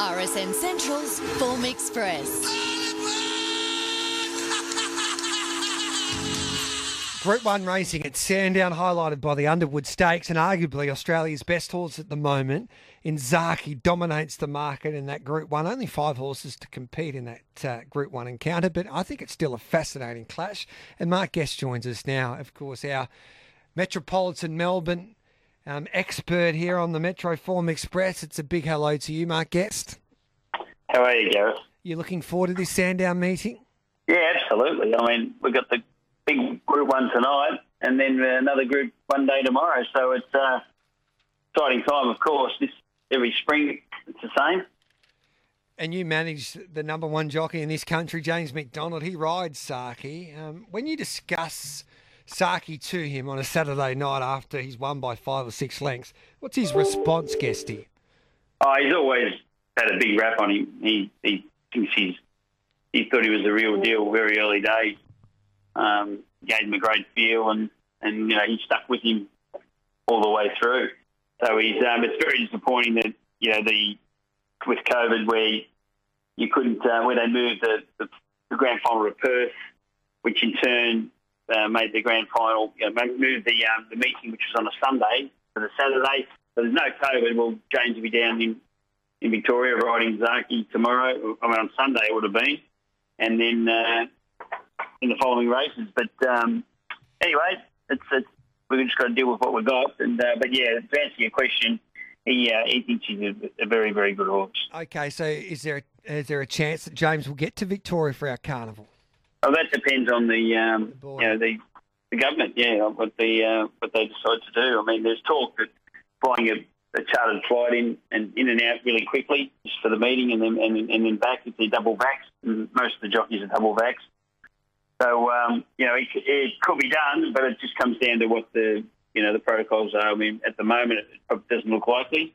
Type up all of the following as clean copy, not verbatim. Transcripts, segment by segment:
RSN Central's Form Express. Group 1 racing at Sandown, highlighted by the Underwood Stakes, and arguably Australia's best horse at the moment in Zaki dominates the market in that Group 1. Only 5 horses to compete in that Group 1 encounter, but I think it's still a fascinating clash. And Mark Guest joins us now, of course, our Metropolitan Melbourne expert here on the Metro Form Express. It's a big hello to you, Mark Guest. How are you, Gareth? You looking forward to this Sandown meeting? Yeah, absolutely. I mean, we've got the big Group 1 tonight and then another Group 1 day tomorrow. So it's exciting time, of course. Every spring, it's the same. And you manage the number one jockey in this country, James McDonald. He rides Saki. When you discuss Saki to him on a Saturday night after he's won by 5 or 6 lengths, what's his response, Guesty? Oh, he's always had a big rap on him. He thinks he thought he was the real deal very early days. Gave him a great feel and you know, he stuck with him all the way through. So it's very disappointing that, you know, with COVID where you couldn't, where they moved the grand final to Perth, which in turn made the grand final, you know, moved the meeting, which was on a Sunday, to the Saturday. So there's no COVID. Well, James will be down in Victoria riding Zaki tomorrow. I mean, on Sunday it would have been. And then in the following races. But anyway, we've just got to deal with what we've got. And but yeah, to answer your question, he thinks he's a very, very good horse. Okay, so is there a chance that James will get to Victoria for our carnival? Oh, that depends on the government. Yeah, what they decide to do. I mean, there's talk that flying a chartered flight in and out really quickly just for the meeting and then back if they're double vaxxed. And most of the jockeys are double vaxxed. So, you know, it could be done, but it just comes down to what the protocols are. I mean, at the moment, it doesn't look likely.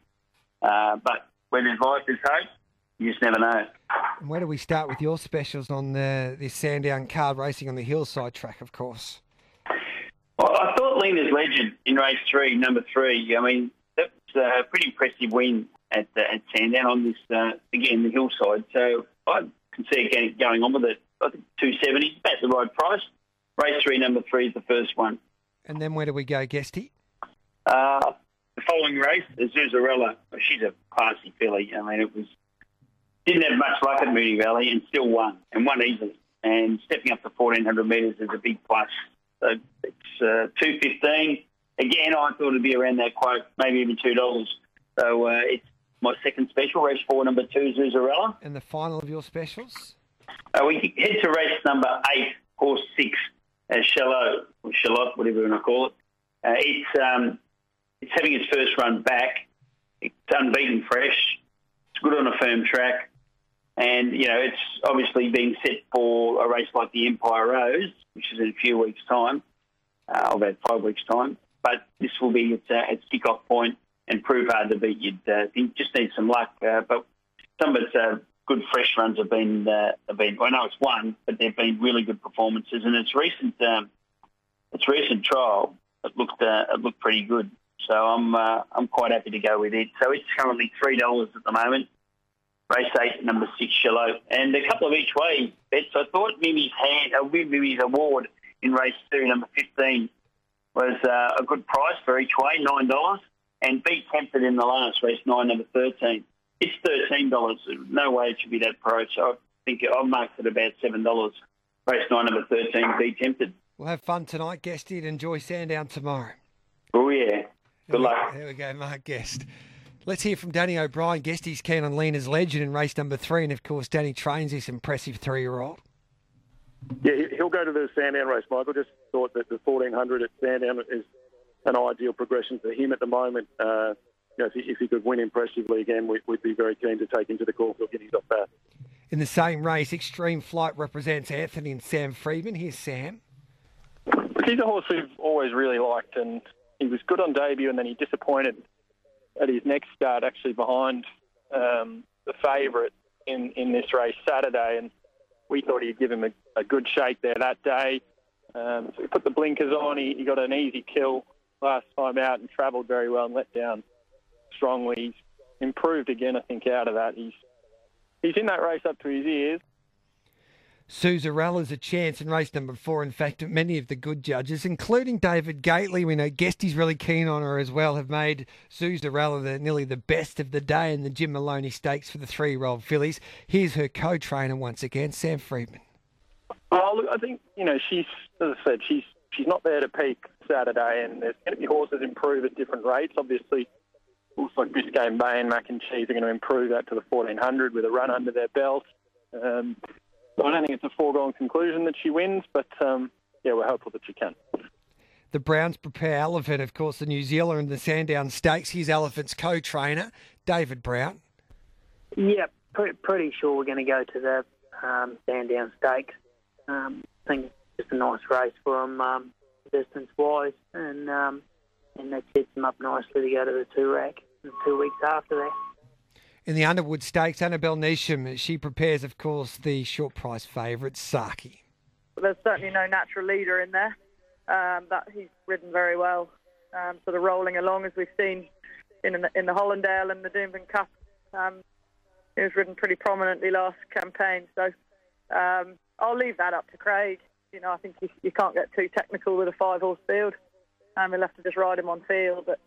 But when there's life, there's hope. You just never know. And where do we start with your specials on this Sandown card racing on the hillside track, of course? Well, I thought Lena's Legend in race 3, number 3. I mean, that's a pretty impressive win at Sandown on this, again, the hillside. So I can see it going on with it. I think 270, about the right price. Race 3, number 3 is the first one. And then where do we go, Guesty? The following race, Zuzarella. She's a classy filly. I mean, didn't have much luck at Moonee Valley and still won, and won easily. And stepping up to 1,400 metres is a big plus. So it's 2.15. Again, I thought it'd be around that quote, maybe even $2. So it's my second special, race 4, number 2, Zuzarella. And the final of your specials? We head to race number 8, horse 6, Charlotte, whatever you want to call it. It's having its first run back. It's unbeaten fresh. It's good on a firm track. And, you know, it's obviously being set for a race like the Empire Rose, which is in a few weeks' time, about 5 weeks' time. But this will be its kick-off point and prove hard to beat. You'd think just need some luck. But some of its good fresh runs have been. Well, I know it's one, but they've been really good performances. And its recent trial, it looked pretty good. So I'm quite happy to go with it. So it's currently $3 at the moment. Race 8, number 6, Charlotte. And a couple of each way bets. I thought Mimi's Award in race 2, number 15, was a good price for each way, $9. And Be Tempted in the last, race 9, number 13. It's $13. No way it should be that price. So I think I've marked it about $7. Race 9, number 13, Be Tempted. We'll have fun tonight, Guesty, and enjoy Sandown tomorrow. Oh, yeah. Good luck. There we go, Mark Guest. Let's hear from Danny O'Brien. Guesty's keen on Lena's Legend in race number 3. And, of course, Danny trains this impressive 3-year-old. Yeah, he'll go to the Sandown race, Michael. Just thought that the 1,400 at Sandown is an ideal progression for him at the moment. You know, if he could win impressively again, we'd be very keen to take him to the Caulfield Guineas off that. In the same race, Extreme Flight represents Anthony and Sam Freedman. Here's Sam. He's a horse we've always really liked, and he was good on debut, and then he disappointed at his next start, actually behind the favourite in this race Saturday, and we thought he'd give him a good shake there that day. So we put the blinkers on. He got an easy kill last time out and travelled very well and let down strongly. He's improved again, I think, out of that. He's he's in that race up to his ears. Suzarella's a chance in race number 4. In fact, many of the good judges, including David Gately, we know Guesty's really keen on her as well, have made Suzarella nearly the best of the day in the Jim Maloney Stakes for the 3-year-old fillies. Here's her co-trainer once again, Sam Freedman. Oh, look, I think, she's, as I said, she's not there to peak Saturday, and there's going to be horses improve at different rates. Obviously, looks like Biscayne Bay and Mac and Cheese are going to improve that to the 1400 with a run under their belt. I don't think it's a foregone conclusion that she wins, but we're hopeful that she can. The Browns Prepare Elephant, of course, the New Zealand in the Sandown Stakes. He's Elephant's co-trainer, David Brown. Yep, pretty sure we're going to go to the Sandown Stakes. I think it's just a nice race for him, distance-wise, and that sets him up nicely to go to the 2-rack in 2 weeks after that. In the Underwood Stakes, Annabelle Neesham, she prepares, of course, the short price favourite, Saki. There's certainly no natural leader in there. That he's ridden very well, sort of rolling along as we've seen in the Hollandale and the Doomben Cup. He was ridden pretty prominently last campaign, so I'll leave that up to Craig. I think you can't get too technical with a 5-horse field. He'll have to just ride him on field, but.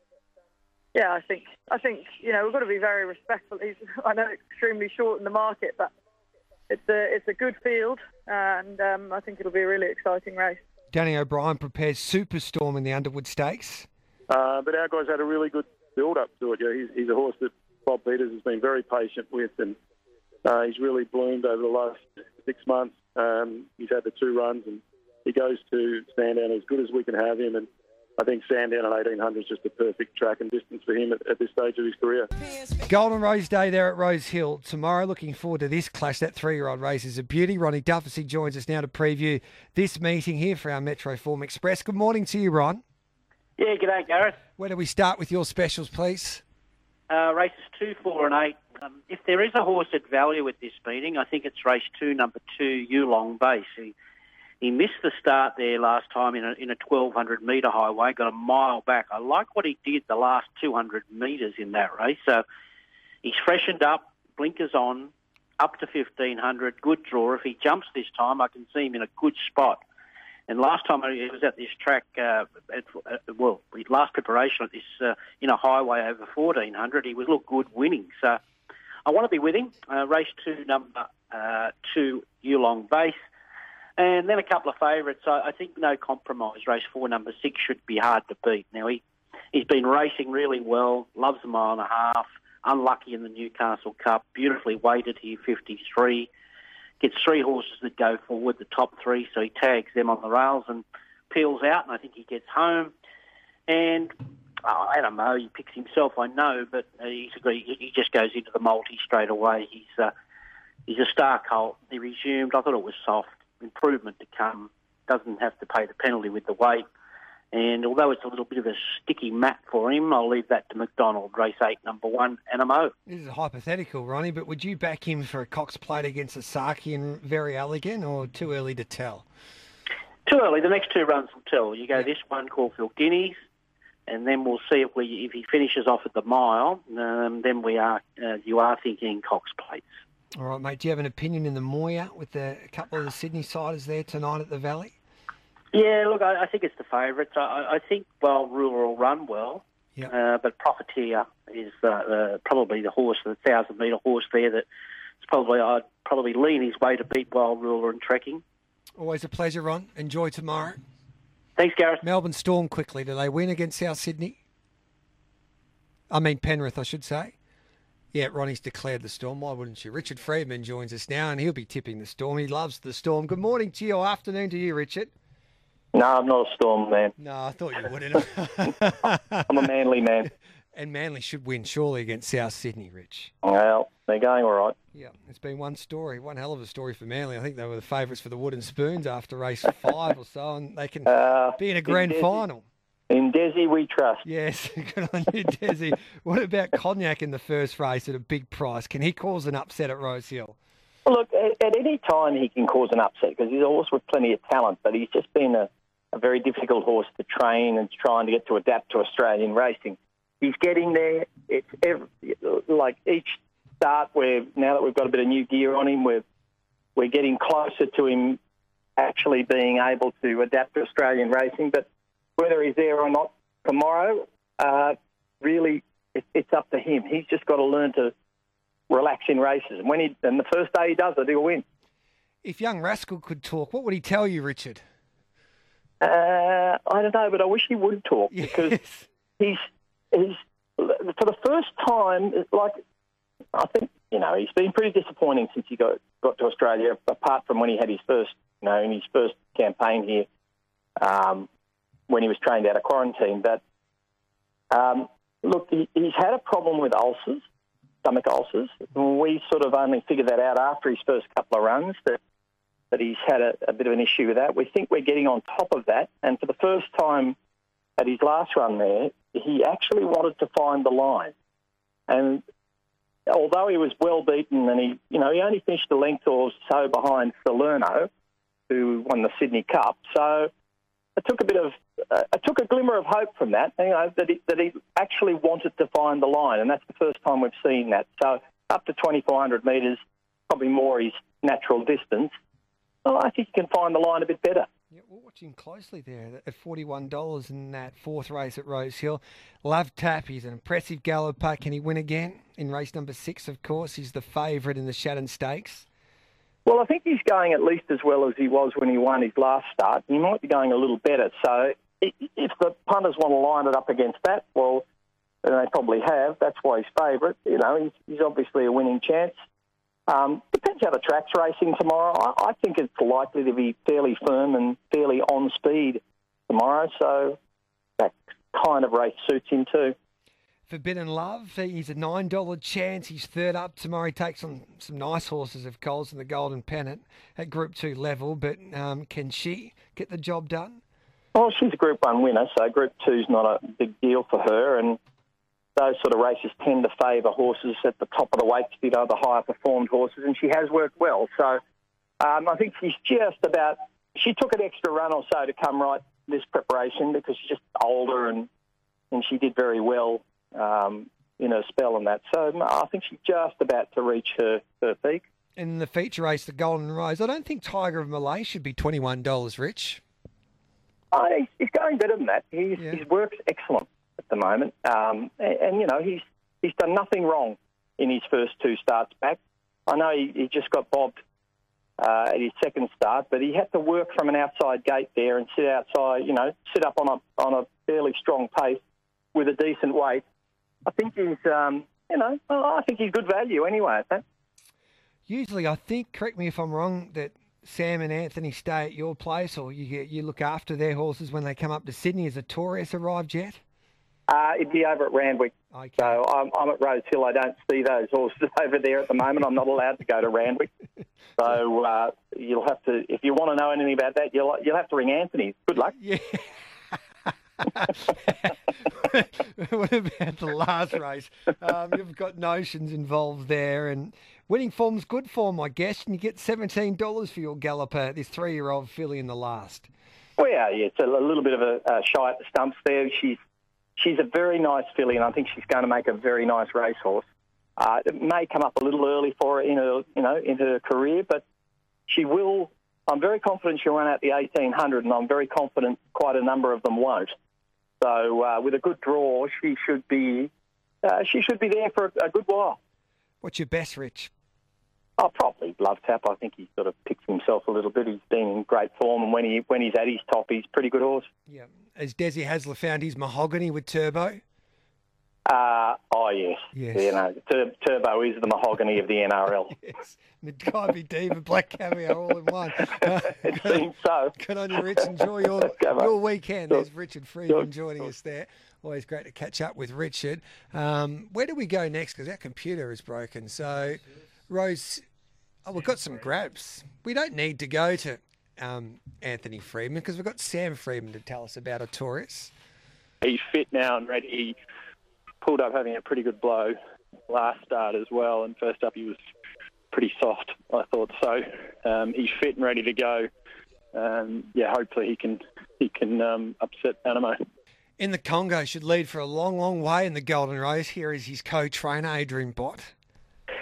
I think we've got to be very respectful. I know it's extremely short in the market, but it's a good field, and I think it'll be a really exciting race. Danny O'Brien prepares Superstorm in the Underwood Stakes. But our guys had a really good build-up to it. He's a horse that Bob Peters has been very patient with, and he's really bloomed over the last 6 months. He's had the 2 runs, and he goes to Sandown as good as we can have him, and I think Sandown at 1800 is just a perfect track and distance for him at this stage of his career. Golden Rose Day there at Rose Hill tomorrow. Looking forward to this clash. That 3-year-old race is a beauty. Ronnie Dufficy joins us now to preview this meeting here for our Metro Form Express. Good morning to you, Ron. Yeah, g'day, Gareth. Where do we start with your specials, please? Races 2, 4 and 8. If there is a horse at value at this meeting, I think it's race 2, number 2, Yulong Base. He missed the start there last time in a 1,200-metre highway, got a mile back. I like what he did the last 200 metres in that race. So he's freshened up, blinkers on, up to 1,500, good draw. If he jumps this time, I can see him in a good spot. And last time he was at this track, last preparation at this in a highway over 1,400, he was looked good winning. So I want to be with him. Race 2, number 2, Yulong Base. And then a couple of favourites. I think no compromise. Race 4, number 6 should be hard to beat. Now, he's been racing really well, loves a mile and a half, unlucky in the Newcastle Cup, beautifully weighted here, 53. Gets 3 horses that go forward, the top 3, so he tags them on the rails and peels out, and I think he gets home. And I don't know, he picks himself, I know, but he just goes into the multi straight away. He's a star colt. He resumed. I thought it was soft. Improvement to come. Doesn't have to pay the penalty with the weight. And although it's a little bit of a sticky mat for him, I'll leave that to McDonald. Race 8, number 1, Animo. This is hypothetical, Ronnie, but would you back him for a Cox Plate against a Saki and Very Elegant, or too early to tell? Too early. The next 2 runs will tell. You go this one, Caulfield Guineas, and then we'll see if he finishes off at the mile. Then you are thinking Cox Plates. All right, mate. Do you have an opinion in the Moya with a couple of the Sydney siders there tonight at the Valley? Yeah, look, I think it's the favourites. I think Wild Ruler will run well, but Profiteer is probably the horse, the 1,000-metre horse there that I'd probably lean his way to beat Wild Ruler in trekking. Always a pleasure, Ron. Enjoy tomorrow. Thanks, Gareth. Melbourne Storm quickly. Do they win against South Sydney? Penrith, I should say. Yeah, Ronnie's declared the Storm. Why wouldn't you? Richard Freedman joins us now, and he'll be tipping the Storm. He loves the Storm. Good morning to you, or afternoon to you, Richard. No, I'm not a Storm man. No, I thought you wouldn't. I'm a Manly man. And Manly should win, surely, against South Sydney, Rich. Well, they're going all right. Yeah, it's been one hell of a story for Manly. I think they were the favourites for the Wooden Spoons after race 5 or so, and they can be in a grand final. In Desi, we trust. Yes, good on you, Desi. What about Cognac in the first race at a big price? Can he cause an upset at Rose Hill? Well, look, at any time he can cause an upset because he's a horse with plenty of talent, but he's just been a very difficult horse to train and trying to get to adapt to Australian racing. He's getting there. It's like each start where now that we've got a bit of new gear on him, we're getting closer to him actually being able to adapt to Australian racing. But whether he's there or not tomorrow, really, it's up to him. He's just got to learn to relax in races. And the first day he does it, he'll win. If young Rascal could talk, what would he tell you, Richard? I don't know, but I wish he would talk because he's for the first time, like, I think, he's been pretty disappointing since he got to Australia, apart from when he had his first, in his first campaign here, when he was trained out of quarantine. But, look, he's had a problem with ulcers, stomach ulcers. We sort of only figured that out after his first couple of runs, that he's had a bit of an issue with that. We think we're getting on top of that. And for the first time at his last run there, he actually wanted to find the line. And although he was well beaten and he only finished a length or so behind Salerno, who won the Sydney Cup. So it took a glimmer of hope from that, that he actually wanted to find the line. And that's the first time we've seen that. So up to 2,400 metres, probably more his natural distance. Well, I think he can find the line a bit better. Yeah, we're watching closely there at $41 in that fourth race at Rosehill. Love Tap, he's an impressive galloper. Can he win again in race number 6, of course? He's the favourite in the Shannon Stakes. Well, I think he's going at least as well as he was when he won his last start. He might be going a little better. So if the punters want to line it up against that, well, then they probably have. That's why he's favourite. He's obviously a winning chance. Depends how the track's racing tomorrow. I think it's likely to be fairly firm and fairly on speed tomorrow, so that kind of race suits him too. Forbidden Love, he's a $9 chance. He's third up tomorrow. He takes on some nice horses of Coles in the Golden Pennant at Group 2 level, but can she get the job done? Well, she's a Group 1 winner, so Group 2's not a big deal for her, and those sort of races tend to favour horses at the top of the weight, the higher performed horses, and she has worked well. So I think she's just about... She took an extra run or so to come right this preparation because she's just older and she did very well in her spell and that. So I think she's just about to reach her peak. In the feature race, the Golden Rose, I don't think Tiger of Malay should be $21, Rich. He's going better than that. His work's excellent at the moment. And he's done nothing wrong in his first 2 starts back. I know he just got bobbed at his second start, but he had to work from an outside gate there and sit outside, sit up on a fairly strong pace with a decent weight. I think he's, I think he's good value anyway. Usually, I think, correct me if I'm wrong, that Sam and Anthony stay at your place or you look after their horses when they come up to Sydney. Has a Taurus arrived yet? It'd be over at Randwick. Okay. So I'm at Rose Hill. I don't see those horses over there at the moment. I'm not allowed to go to Randwick. So you'll have to, if you want to know anything about that, you'll have to ring Anthony. Good luck. Yeah. What about the last race? You've got Notions involved there, and winning form's good form, I guess, and you get $17 for your galloper, this 3-year-old filly in the last. Well, yeah, it's a little bit of a shy at the stumps there. She's a very nice filly, and I think she's going to make a very nice racehorse. It may come up a little early for her in her career, but she will. I'm very confident she'll run out the 1800, and I'm very confident quite a number of them won't. So with a good draw, she should be there for a good while. What's your best, Rich? Oh, probably Love Tap. I think he's sort of picked himself a little bit. He's been in great form, and when he's at his top, he's a pretty good horse. Yeah. Has Desi Hasler found his mahogany with Turbo? Oh, yes. Yes. Turbo is the mahogany of the NRL. Yes. Midgaiby Diva, Black Caviar, all in one. It seems so. Good on you, Rich. Enjoy your weekend. There's Richard Freeman joining us there. Always great to catch up with Richard. Where do we go next? Because our computer is broken. So, Rose, we've got some grabs. We don't need to go to Anthony Freeman because we've got Sam Freeman to tell us about a Taurus. He's fit now and ready. He pulled up having a pretty good blow last start as well, and first up he was pretty soft, I thought. So he's fit and ready to go. Hopefully he can upset Animo. In the Congo, should lead for a long, long way in the Golden Rose. Here is his co-trainer, Adrian Bott.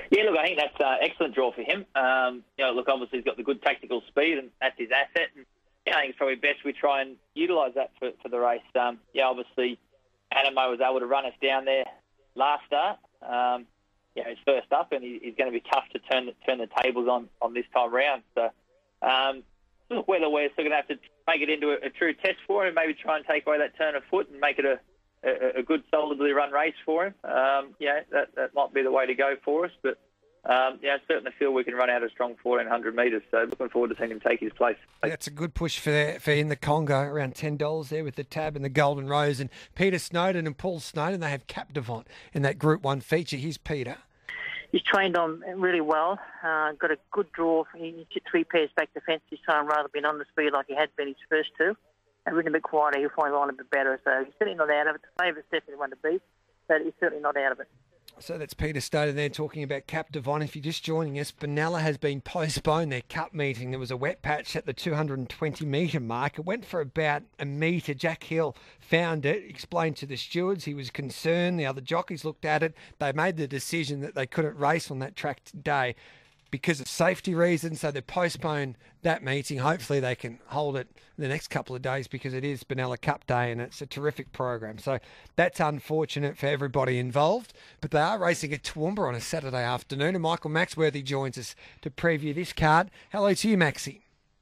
Yeah, look, I think that's an excellent draw for him. Look, obviously he's got the good tactical speed, and that's his asset. And I think it's probably best we try and utilise that for the race. Obviously, Animo was able to run us down there last start. He's first up, and he's going to be tough to turn the tables on this time round. So, look, whether we're still going to have to make it into a true test for him, maybe try and take away that turn of foot and make it a good, solidly run race for him. That might be the way to go for us. But I certainly feel we can run out a strong 1,400 metres. So looking forward to seeing him take his place. That's a good push for in the Congo, around $10 there with the Tab and the Golden Rose. And Peter Snowden and Paul Snowden, they have Captivant in that Group 1 feature. Here's Peter. He's trained on really well, got a good draw. He hit 3 pairs back to fence this time rather than on the speed like he had been his first 2. And ridden a bit quieter, he'll find the line a bit better. So he's certainly not out of it. The favourite's definitely one to beat, but he's certainly not out of it. So that's Peter Snowden there talking about Captivant. If you're just joining us, Benalla has been postponed their cup meeting. There was a wet patch at the 220-metre mark. It went for about a metre. Jack Hill found it, explained to the stewards. He was concerned. The other jockeys looked at it. They made the decision that they couldn't race on that track today because of safety reasons. So they postponed that meeting. Hopefully they can hold it the next couple of days because it is Benalla Cup Day and it's a terrific program. So that's unfortunate for everybody involved. But they are racing at Toowoomba on a Saturday afternoon, and Michael Maxworthy joins us to preview this card. Hello to you, Maxie.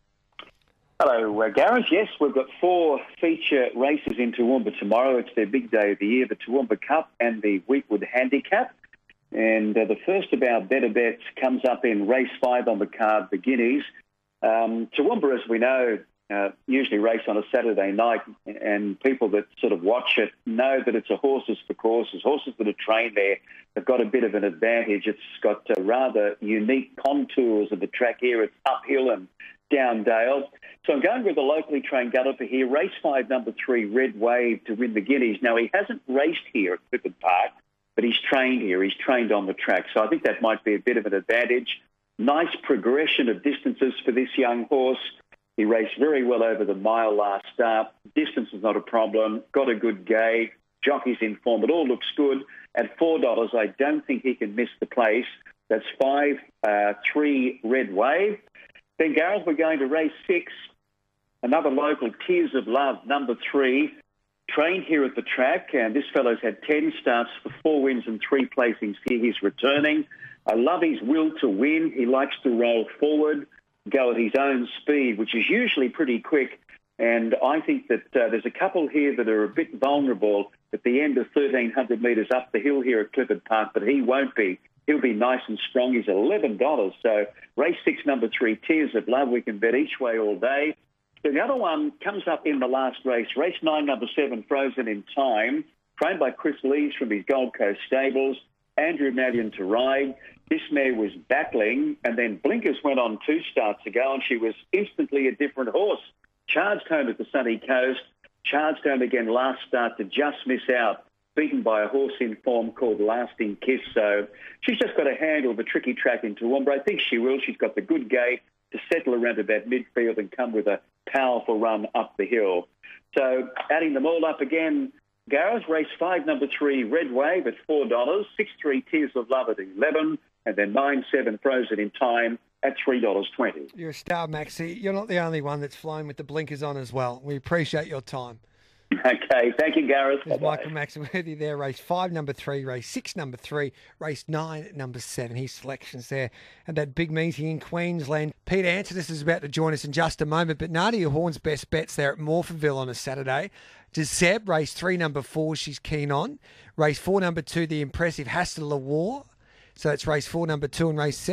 Hello, Gareth. Yes, we've got 4 feature races in Toowoomba tomorrow. It's their big day of the year, the Toowoomba Cup and the Weekwood Handicap. And the first of our better bets comes up in race 5 on the card, the Guineas. Toowoomba, as we know, usually race on a Saturday night, and people that sort of watch it know that it's a horses for courses. Horses that are trained there have got a bit of an advantage. It's got rather unique contours of the track here. It's uphill and down dale. So I'm going with a locally trained galloper here. Race 5, number 3, Red Wave, to win the Guineas. Now, he hasn't raced here at Clifford Park, but he's trained here. He's trained on the track. So I think that might be a bit of an advantage. Nice progression of distances for this young horse. He raced very well over the mile last start. Distance is not a problem. Got a good gait. Jockey's in form. It all looks good. At $4, I don't think he can miss the place. That's 5-3 Red Wave. Then, Gareth, we're going to race 6. Another local, Tears of Love, number 3. Trained here at the track, and this fellow's had 10 starts for 4 wins and 3 placings here. He's returning. I love his will to win. He likes to roll forward, go at his own speed, which is usually pretty quick. And I think that there's a couple here that are a bit vulnerable at the end of 1,300 metres up the hill here at Clifford Park, but he won't be. He'll be nice and strong. He's $11. So race 6, number 3, Tears of Love. We can bet each way all day. The other one comes up in the last race. Race 9, number 7, Frozen in Time, trained by Chris Lees from his Gold Coast stables. Andrew Madian to ride. This mare was battling, and then Blinkers went on 2 starts ago, and she was instantly a different horse. Charged home at the sunny coast, charged home again last start to just miss out, beaten by a horse in form called Lasting Kiss. So she's just got to handle the tricky track in Toowoomba. I think she will. She's got the good gait to settle around about midfield and come with a powerful run up the hill. So adding them all up again, Gareth, race 5, number 3, Red Wave at $4, 6-3 Tears of Love at $11, and then 9-7 Frozen in Time at $3.20. You're a star, Maxie. You're not the only one that's flying with the blinkers on as well. We appreciate your time. Okay, thank you, Gareth. There's Michael Maxworthy there, race 5, number 3, race 6, number 3, race 9, number 7. His selections there. And that big meeting in Queensland. Peter Antonis is about to join us in just a moment, but Nadia Horn's best bets there at Morphettville on a Saturday. Seb, race 3, number 4, she's keen on. Race 4, number 2, the impressive Hasta La War. So it's race 4, number 2, and race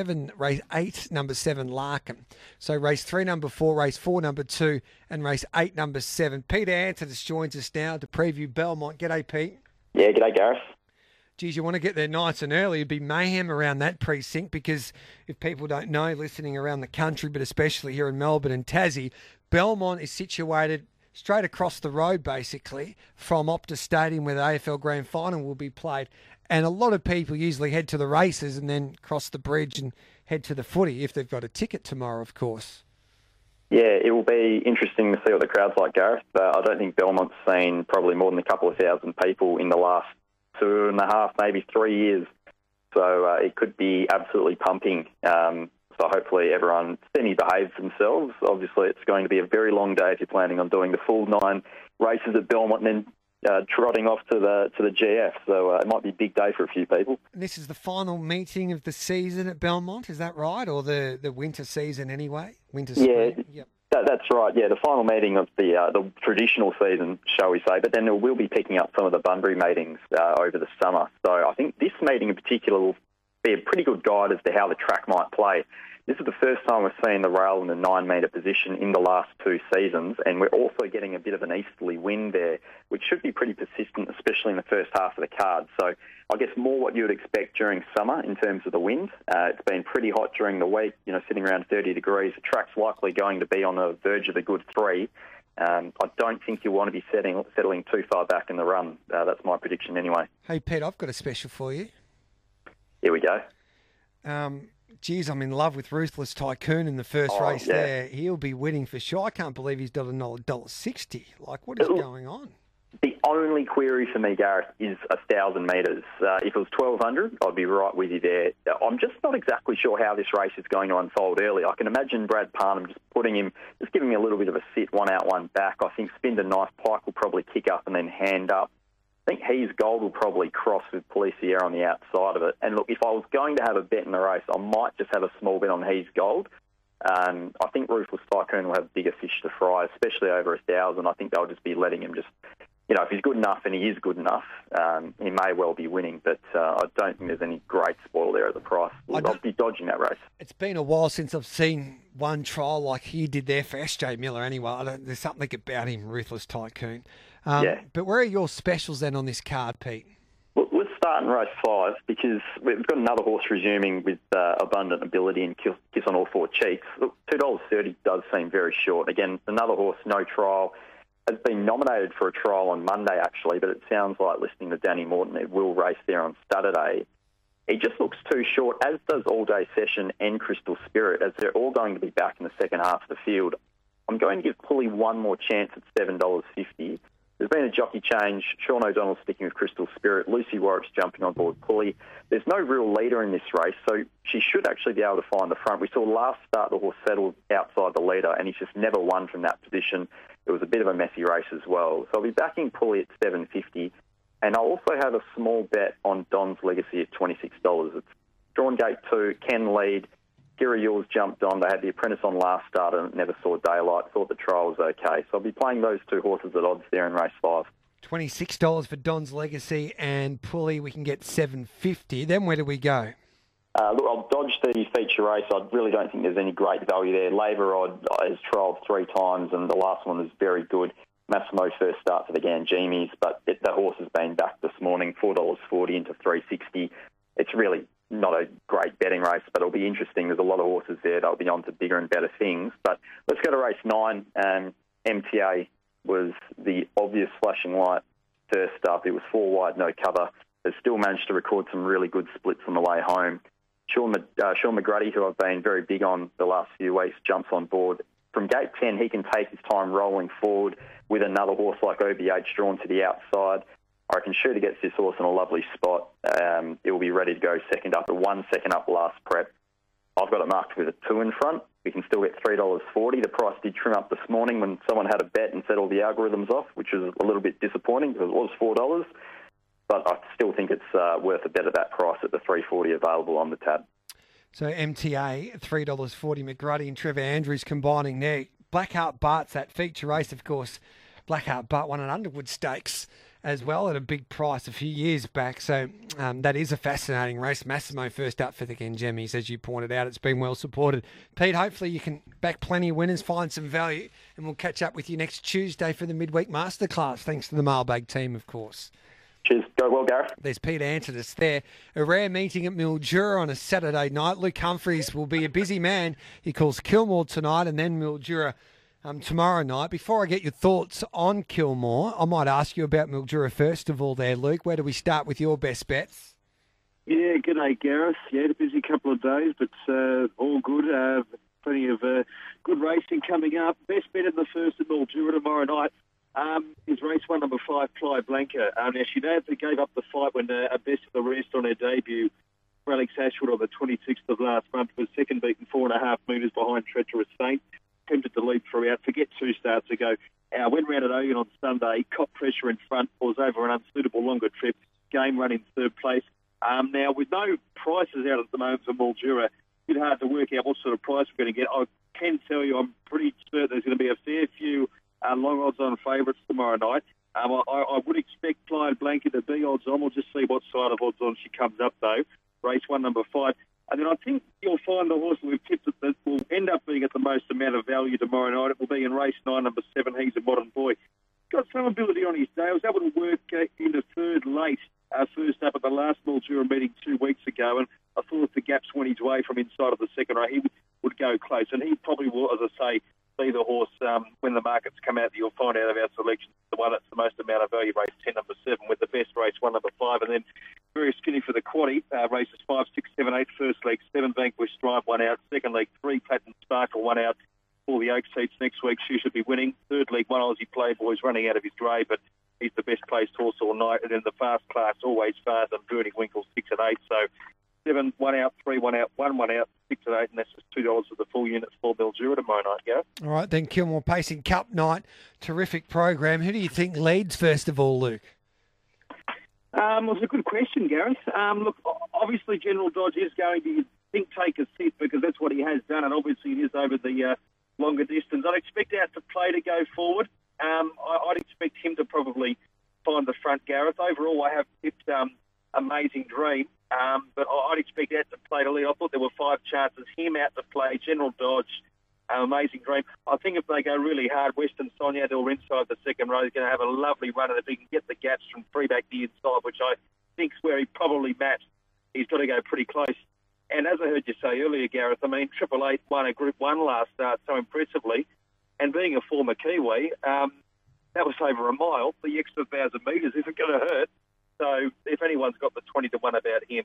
8, number 7, Larkin. So race 3, number 4, race 4, number 2, and race 8, number 7. Peter Antonis joins us now to preview Belmont. G'day, Pete. Yeah, g'day, Gareth. Geez, you want to get there nice and early. It'd be mayhem around that precinct because if people don't know, listening around the country, but especially here in Melbourne and Tassie, Belmont is situated straight across the road, basically, from Optus Stadium where the AFL Grand Final will be played. And a lot of people usually head to the races and then cross the bridge and head to the footy if they've got a ticket tomorrow, of course. Yeah, it will be interesting to see what the crowd's like, Gareth. I don't think Belmont's seen probably more than a couple of thousand people in the last 2.5, maybe 3 years. So it could be absolutely pumping. So hopefully everyone semi-behaves themselves. Obviously, it's going to be a very long day if you're planning on doing the full 9 races at Belmont and then trotting off to the GF. So it might be a big day for a few people. And this is the final meeting of the season at Belmont, is that right? Or the winter season anyway? Winter spring? Yeah, yep. That's right. Yeah, the final meeting of the traditional season, shall we say. But then we'll be picking up some of the Bunbury meetings over the summer. So I think this meeting in particular will be a pretty good guide as to how the track might play. This is the first time we're seeing the rail in the 9-metre position in the last 2 seasons, and we're also getting a bit of an easterly wind there, which should be pretty persistent, especially in the first half of the card. So I guess more what you would expect during summer in terms of the wind. It's been pretty hot during the week, sitting around 30 degrees. The track's likely going to be on the verge of the good 3. I don't think you want to be settling too far back in the run. That's my prediction anyway. Hey, Pete, I've got a special for you. Here we go. Geez, I'm in love with Ruthless Tycoon in the first race there. He'll be winning for sure. I can't believe he's done $1.60. Like, what is going on? The only query for me, Gareth, is 1,000 metres. If it was 1,200, I'd be right with you there. I'm just not exactly sure how this race is going to unfold early. I can imagine Brad Parnham just giving me a little bit of a sit, 1 out, 1 back. I think Spinder Knife Pike will probably kick up and then hand up. I think He's Gold will probably cross with Policier on the outside of it. And look, if I was going to have a bet in the race, I might just have a small bet on He's Gold. I think Ruthless Tycoon will have bigger fish to fry, especially over 1,000. I think they'll just be letting him just, if he's good enough, and he is good enough, he may well be winning. But I don't think there's any great spoil there at the price. I'll be dodging that race. It's been a while since I've seen one trial like he did there for SJ Miller anyway. There's something about him, Ruthless Tycoon. But where are your specials then on this card, Pete? Well, let's start in race 5 because we've got another horse resuming with Abundant Ability and Kiss on All 4 Cheeks. Look, $2.30 does seem very short. Again, another horse, no trial, has been nominated for a trial on Monday actually, but it sounds like, listening to Danny Morton, it will race there on Saturday. He just looks too short, as does All Day Session and Crystal Spirit, as they're all going to be back in the second half of the field. I'm going to give Pulley one more chance at $7.50. There's been a jockey change. Sean O'Donnell's sticking with Crystal Spirit. Lucy Warwick's jumping on board Pulley. There's no real leader in this race, so she should actually be able to find the front. We saw last start the horse settled outside the leader, and he's just never won from that position. It was a bit of a messy race as well. So I'll be backing Pulley at $7.50, and I'll also have a small bet on Don's Legacy at $26. It's drawn gate 2, can lead. Gary Yules jumped on. They had the Apprentice on last start and it never saw daylight. Thought the trial was okay. So I'll be playing those 2 horses at odds there in race 5. $26 for Don's Legacy and Pulley. We can get $7.50. Then where do we go? Look, I'll dodge the feature race. I really don't think there's any great value there. Labour Rod has trialled 3 times and the last one is very good. Massimo first start for the Ganjimis, but the horse has been back this morning, $4.40 into $3.60. It's really not a great betting race, but it'll be interesting. There's a lot of horses there. They'll be on to bigger and better things. But let's go to race 9. MTA was the obvious flashing light first up. It was 4 wide, no cover. They still managed to record some really good splits on the way home. Sean McGrady, who I've been very big on the last few weeks, jumps on board. From gate 10, he can take his time rolling forward with another horse like OBH drawn to the outside. I reckon Shooter gets this horse in a lovely spot. It will be ready to go second up. 1 second up last prep. I've got it marked with a 2 in front. We can still get $3.40. The price did trim up this morning when someone had a bet and set all the algorithms off, which was a little bit disappointing because it was $4. But I still think it's worth a bet at that price at the $3.40 available on the tab. So MTA, $3.40. McGrady and Trevor Andrews combining there. Blackheart Bart's that feature race, of course. Blackheart Bart won an Underwood Stakes as well at a big price a few years back. So that is a fascinating race. Massimo first up for the Ganjemis, as you pointed out. It's been well supported. Pete, hopefully you can back plenty of winners, find some value, and we'll catch up with you next Tuesday for the Midweek Masterclass. Thanks to the Mailbag team, of course. Cheers. Go well, Gareth. There's Pete Antidis there. A rare meeting at Mildura on a Saturday night. Luke Humphries will be a busy man. He calls Kilmore tonight and then Mildura tomorrow night. Before I get your thoughts on Kilmore, I might ask you about Mildura first of all there, Luke. Where do we start with your best bets? Yeah, g'day, Gareth. Yeah, a busy couple of days, but all good. Plenty of good racing coming up. Best bet in the first at Mildura tomorrow night is race 1, number 5, Playa Blanca. Now, she gave up the fight when a best of the rest on her debut Alex Ashwood on the 26th of last month was second beaten 4.5 metres behind Treacherous Saint. Attempted to lead throughout. Forget 2 starts ago. Went round at Ogun on Sunday. Caught pressure in front. Was over an unsuitable longer trip. Game run in third place. Now, with no prices out at the moment for Mildura, it's hard to work out what sort of price we're going to get. I can tell you I'm pretty certain there's going to be a fair few long odds-on favourites tomorrow night. I would expect Flying Blanca to be odds-on. We'll just see what side of odds-on she comes up, though. Race 1, number 5. And then I think you'll find the horse that we've tipped that will end up being at the most amount of value tomorrow night. It will be in race 9, number 7. He's a Modern Boy. Got some ability on his day. I was able to work into third late, first up at the last Mildura meeting 2 weeks ago, and I thought if the gaps went his way from inside of the second row, he would go close. And he probably will, as I say, be the horse when the markets come out that you'll find out of our selection. The one that's the most amount of value, race 10, number 7, with the best race 1, number 5, and then very skinny for the quaddie, races 5, 6, 7, 8, first leg, 7, Vanquish Stripe, 1 out, second leg, 3, Platinum Sparkle, 1 out, for the Oak seats next week. She should be winning. Third leg, 1, Aussie Playboy's running out of his grey, but he's the best placed horse all night. And then the fast class, Always Fast, and Burning Winkle, 6 and 8. So 7, 1 out, 3, 1 out, 1 out, 6 and 8, and that's just $2 for the full unit for Mildura tomorrow night, yeah? All right, then Kilmore Pacing Cup night. Terrific program. Who do you think leads first of all, Luke? Well, it's a good question, Gareth. Look, obviously General Dodge is going to take a sit because that's what he has done, and obviously it is over the longer distance. I'd expect Out to Play to go forward. I'd expect him to probably find the front, Gareth. Overall, I have tipped Amazing Dream, but I'd expect Out to Play to lead. I thought there were 5 chances. Him, Out to Play, General Dodge, Amazing Dream. I think if they go really hard, Western Sognador inside the second row is going to have a lovely run, and if he can get the gaps from free back the inside, which I think's where he probably matched, he's got to go pretty close. And as I heard you say earlier, Gareth, I mean, 888 won a Group 1 last start so impressively, and being a former Kiwi, that was over a mile. The extra 1,000 metres isn't going to hurt. So if anyone's got the 20 to 1 about him,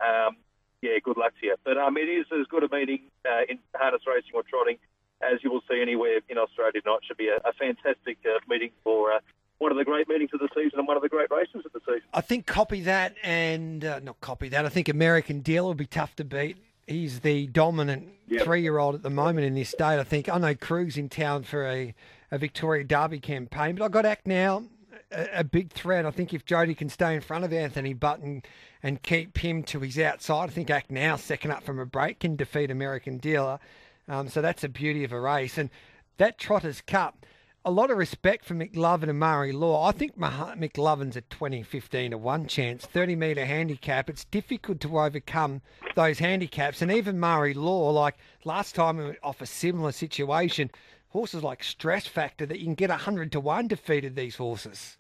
yeah, good luck to you. But it is as good a meeting in harness racing or trotting as you will see anywhere in Australia tonight. Should be a fantastic meeting for one of the great meetings of the season and one of the great races of the season. I think copy that and not copy that. I think American Deal will be tough to beat. He's the dominant 3-year-old at the moment in this state. I think I know Krug's in town for a Victoria Derby campaign, but I got Act Now, a big threat. I think if Jody can stay in front of Anthony Button and keep him to his outside, I think Act Now, second up from a break, can defeat American Dealer. So that's the beauty of a race. And that Trotters Cup, a lot of respect for McLovin and Murray Law. I think McLovin's a 20-15 to 1 chance, 30-metre handicap. It's difficult to overcome those handicaps. And even Murray Law, like last time off a similar situation, horses like Stress Factor that you can get 100 to 1 defeated these horses.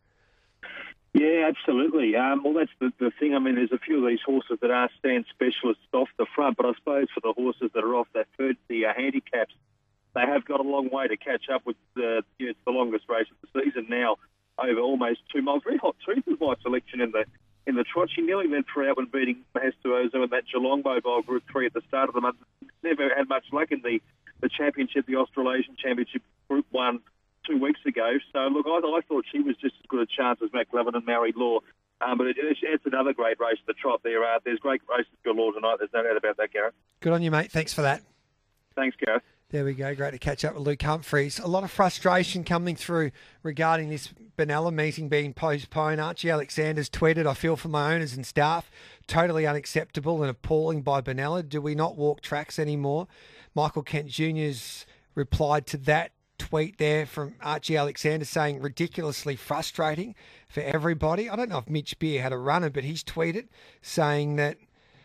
Yeah, absolutely. Well, that's the thing. I mean, there's a few of these horses that are stand specialists off the front, but I suppose for the horses that are off the handicaps, they have got a long way to catch up with it's the longest race of the season now, over almost 2 miles. Very Hot Truth is my selection in the trot. She nearly went for out when beating Mahestuoso in that Geelong Mobile Group 3 at the start of the month. Never had much luck in the championship, the Australasian Championship Group 1 2 weeks ago. So, look, I thought she was just as good a chance as McLovin and Mary Law. But it's another great race, the trot. There's great races galore tonight. There's no doubt about that, Gareth. Good on you, mate. Thanks for that. Thanks, Gareth. There we go. Great to catch up with Luke Humphries. A lot of frustration coming through regarding this Benalla meeting being postponed. Archie Alexander's tweeted, "I feel for my owners and staff. Totally unacceptable and appalling by Benalla. Do we not walk tracks anymore?" Michael Kent Jr.'s replied to that tweet there from Archie Alexander saying ridiculously frustrating for everybody. I don't know if Mitch Beer had a runner, but he's tweeted saying that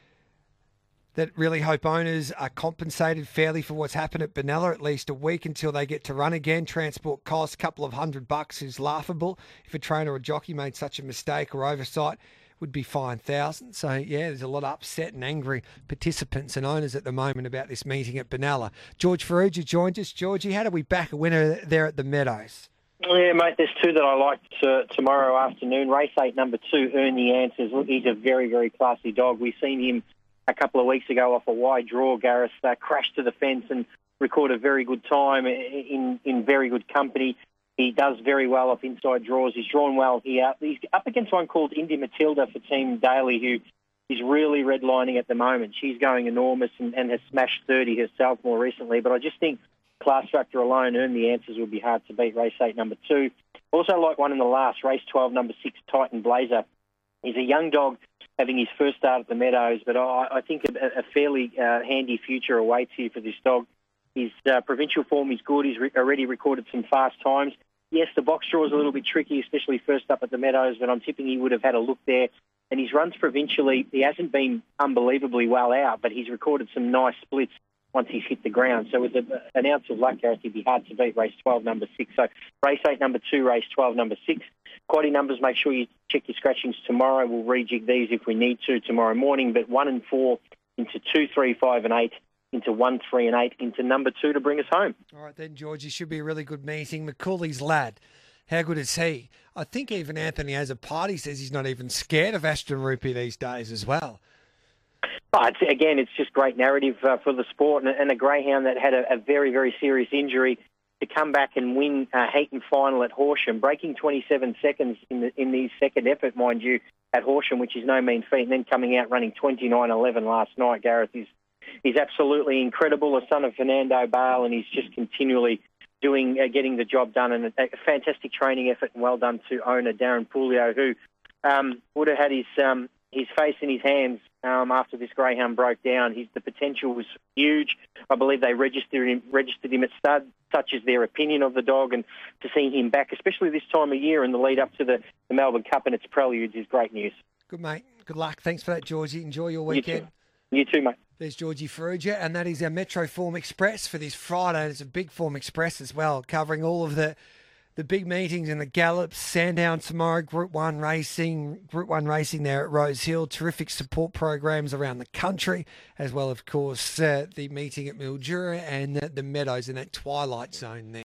really hope owners are compensated fairly for what's happened at Benalla, at least a week until they get to run again. Transport costs, a couple of $100 is laughable. If a trainer or jockey made such a mistake or oversight, would be fined thousands. So, yeah, there's a lot of upset and angry participants and owners at the moment about this meeting at Benalla. George Ferrugia joins us. Georgie, how do we back a winner there at the Meadows? Yeah, mate, there's 2 that I like tomorrow afternoon. Race 8, number 2, Earn the Answers. Look, he's a very, very classy dog. We've seen him a couple of weeks ago off a wide draw. Gareth crashed to the fence and recorded a very good time in very good company. He does very well off inside draws. He's drawn well here. He's up against one called Indy Matilda for Team Daly, who is really redlining at the moment. She's going enormous and has smashed 30 herself more recently. But I just think class factor alone, Earn the Answers would be hard to beat. Race 8, number 2. Also like one in the last, race 12, number 6, Titan Blazer. He's a young dog having his first start at the Meadows, but I think a fairly handy future awaits here for this dog. His provincial form is good. He's already recorded some fast times. Yes, the box draw is a little bit tricky, especially first up at the Meadows, but I'm tipping he would have had a look there. And his runs provincially, he hasn't been unbelievably well out, but he's recorded some nice splits once he's hit the ground. So with an ounce of luck, Gareth, he'd be hard to beat. Race 12, number 6. So race 8, number 2, race 12, number 6. Quality numbers, make sure you check your scratchings tomorrow. We'll rejig these if we need to tomorrow morning. But 1 and 4 into 2, 3, 5 and 8, into 1, 3 and 8, into number 2 to bring us home. All right then, Georgie, should be a really good meeting. Macaulay's lad, how good is he? I think even Anthony Azzopardi says he's not even scared of Ashton Rupee these days as well. But again, it's just great narrative for the sport, and a greyhound that had a very, very serious injury to come back and win a Heaton final at Horsham, breaking 27 seconds in the second effort, mind you, at Horsham, which is no mean feat, and then coming out running 29.11 last night, Gareth, is absolutely incredible. A son of Fernando Bale, and he's just continually getting the job done, and a fantastic training effort, and well done to owner Darren Pulio, who would have had his face in his hands after this greyhound broke down. The potential was huge. I believe they registered him at stud. Such is their opinion of the dog, and to see him back, especially this time of year in the lead up to the Melbourne Cup and its preludes, is great news. Good, mate. Good luck. Thanks for that, Georgie. Enjoy your weekend. You too, mate. There's Georgie Ferrugia, and that is our Metro Form Express for this Friday. It's a big Form Express as well, covering all of the big meetings in the Gallops, Sandown tomorrow, Group 1 racing there at Rose Hill, terrific support programs around the country, as well, of course, the meeting at Mildura and the Meadows in that twilight zone there.